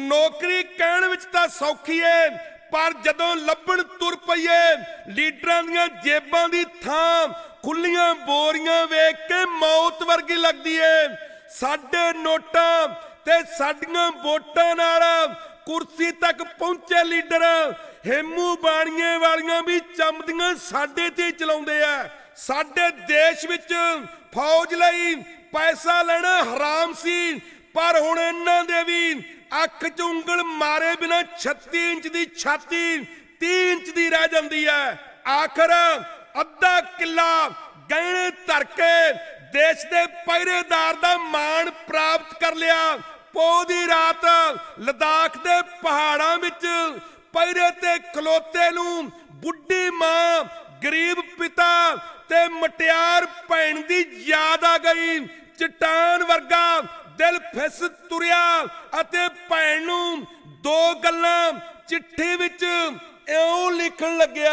नौकरी कहण विच तां सौखी है, पर जदों लभण तुर पईए लीडरां दीआं जेबां दी थां खुल्लियां बोरियां वेख के मौत वर्गी लगदी है। साडे नोटां ते साडीआं वोटां नाल कुर्सी तक पहुंचे लीडर हेमू बाणीए वालियां भी चमदियां साडे ते चलाउंदे आ। साडे देश विच फौज लई पैसा लेना हराम सी, पर हुण इन्हां दे भी अख च उंगल मारे बिना 36 इंच की छाती 30 इंच की रह जाती है। आखिर अद्धा किला गहने धर के देश के पहरेदार का मान प्राप्त कर लिया। पौ दी रात लद्दाख के पहाड़ों विच पहरे ते खलोते नूं बुढ़ी मां, गरीब पिता ते मटियार भैन दी याद आ गई। चट्टान वर्गा दिल फिस तुरिया अते भैन नूं दो गल्लां चिट्ठी विच इउं लिखण लग्या।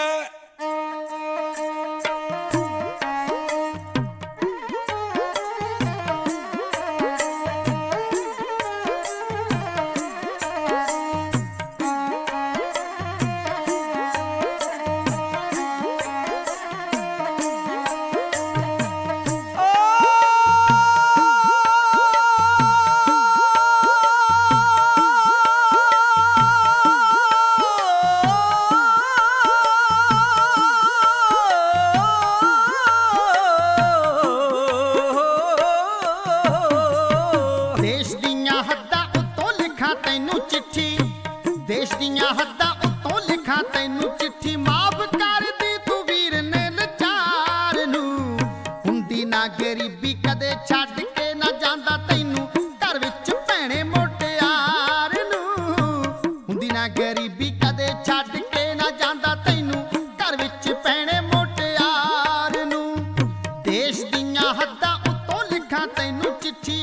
देश दियां हद्दां उत्तों लिखां तैनूं चिट्ठी, माफ कर दी तू वीर ने लाचार नूं। हुंदी ना गरीबी कदे छड्ड के ना जांदा तैनूं घर विच भैणे मोटियार नूं। हुंदी ना गरीबी कदे छड्ड के ना जांदा तैनूं घर विच भैणे मोटियार नूं। देश दियां हद्दां उत्तों लिखां तैनूं चिट्ठी,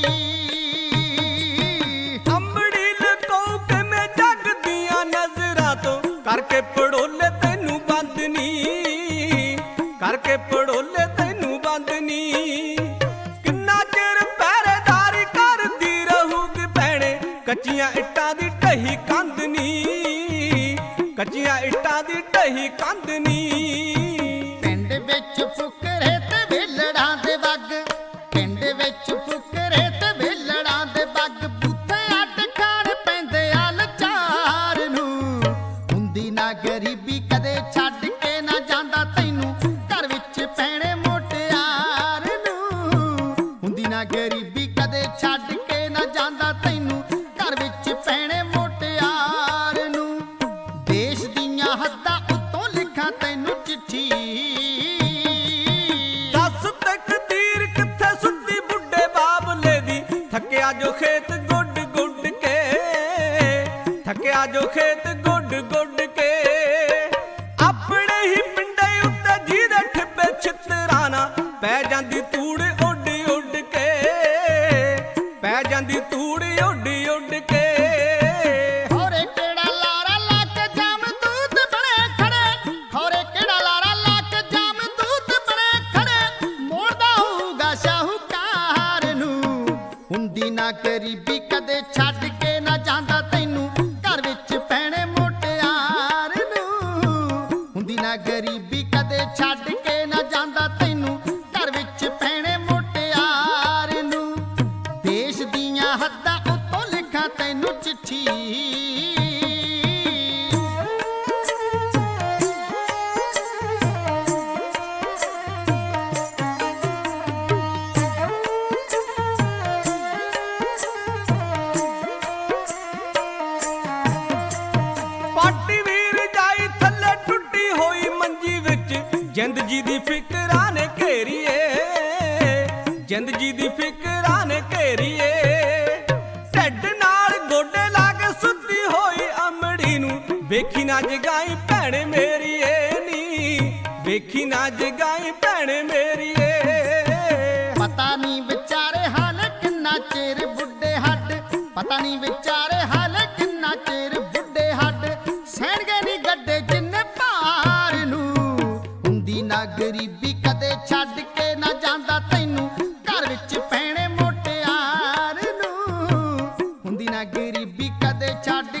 करके पड़ोले तैनू बंद नी, करके पड़ोले तैनू बंद नी। किन्ना चिर पहरेदारी करदी रहूगी भैणे, कच्चियां इट्टां दी ढही कंध नी, कच्चियां इट्टां दी ढही कंध नी। पिंड विच फुकरे ते वेलड़ां दे वग, पिंड विच फुकरे ते वेलड़ां दे वग, बूथे अड्ड खाण पैंदे आ लाचार नूं। ना गरीबी कदे छड्ड के ना जांदा तैनूं घर विच भैणे मोटियार नूं। हुंदी ना गरीबी कदे छड्ड के ना जांदा तैनूं घर विच भैणे मोटियार नूं। देश दियां हद्दां उत्तों लिखां तैनूं चिट्ठी, दस तकदीर कित्थे सुत्ती बुढ़े बाबले दी, थकिया जो खेत गुड गुड के, थकिया जो खेत गुड गुड के। अपने ही पिंडे उत्ते जीदे ठिब्बे छितराना पै जांदी तूड़ उड उड के, पै जांदी तूड़ उड उड के। खौरे केड़ा लारा ला के जाम दूध बने खड़े, खौरे केड़ा लारा ला के जाम दूध बने खड़े, मोड़दा होऊगा शाहूकार नूं। हुंदी ना गरीबी कदे छड्ड के ना जांदा तैनूं घर विच भैणे मोटियार नूं। हुंदी ना गरीबी कदे छड्ड के ना जांदा तैनूं घर विच भैणे मोटियार नूं। देश दियां हद्दां उत्तों लिखां तैनूं चिट्ठी, पाटी वीर जाई थल्ले टुटी होई मंजी विच, जिंद जी दी फिकरां ने घेरीए, जिंद जी दी फिकरां ने घेरीए। ढिड नाल गोडे ला के सुत्ती होई अमड़ी नूं, वेखी ना जगाई भैणे मेरीए नी, वेखी ना जगाई भैणे मेरीए। पता नहीं बेचारे हाल किन्ना चेर बुढ़े हड्ड, पता नहीं बेचारे हाल किन्ना चेर बुढ़े हड्ड, सहणगे नी गड्डे जिन्ने भार नूं। हुंदी ना गरीबी कदे छड्ड के ना जांदा तैनूं घर विच भैणे मोटियार नूं। हुंदी ना गरीबी कदे छड्ड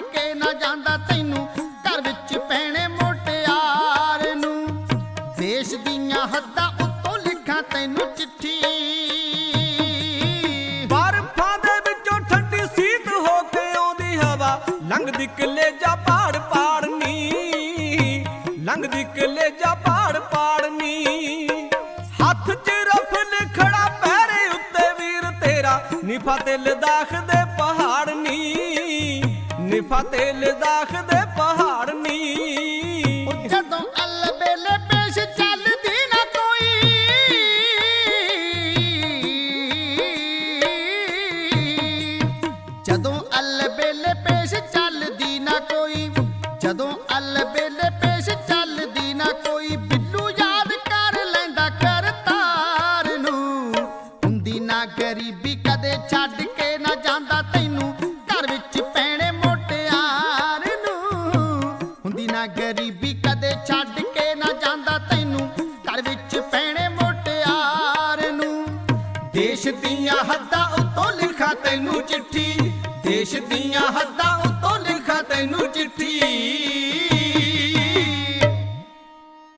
ਹਵਾ ਲੰਘਦੀ ਕਲੇਜਾ ਪਾੜ ਪਾੜਨੀ, ਲੰਘਦੀ ਕਲੇਜਾ ਪਾੜ ਪਾੜਨੀ। ਹੱਥ 'ਚ ਰਫਲ ਖੜਾ ਪੈਰੇ ਉੱਤੇ ਵੀਰ ਤੇਰਾ, ਨਿਫਾ ਤੇ ਲਦਾਖ ਦੇ ਪਹਾੜ ਨੀ, ਨਿਫਾ ਤੇ ਲਦਾਖ ਦੇ ਪਹਾੜ ਨੀ। ਜਦੋਂ ਅੱਲ ਵੇਲੇ ਪੇਸ਼ ਚੱਲਦੀ ਨਾ ਕੋਈ, ਜਦੋਂ ਅੱਲ ਵੇਲੇ ਪੇਸ਼ ਚੱਲਦੀ ਨਾ ਕੋਈ, ਜਦੋਂ ਅੱਲ ਵੇਲੇ ਪੇਸ਼ ਚੱਲਦੀ ਨਾ ਕੋਈ। ਬਿੱਲੂ ਯਾਦ ਕਰ ਲੈਂਦਾ ਕਰਤਾਰ ਨੂੰ, ਹੁੰਦੀ ਨਾ ਗਰੀਬੀ ਕਦੇ ਛੱਡ ਕੇ ਨਾ ਜਾਂਦਾ ਤੈਨੂੰ, ਘਰ ਵਿੱਚ ਪੈਣੇ ਮੋਟਿਆਰ ਨੂੰ। ਹੁੰਦੀ ਨਾ ਗਰੀਬੀ ਕਦੇ ਛੱਡ ਕੇ ਨਾ ਜਾਂਦਾ ਤੈਨੂੰ, ਘਰ ਵਿੱਚ ਪੈਣੇ ਮੋਟਿਆਰ ਨੂੰ। ਦੇਸ਼ ਦੀਆਂ ਹੱਦਾਂ ਉੱਤੋਂ ਲਿਖਾਂ ਤੈਨੂੰ ਚਿੱਠੀ, ਦੇਸ਼ ਦੀਆਂ ਹੱਦਾਂ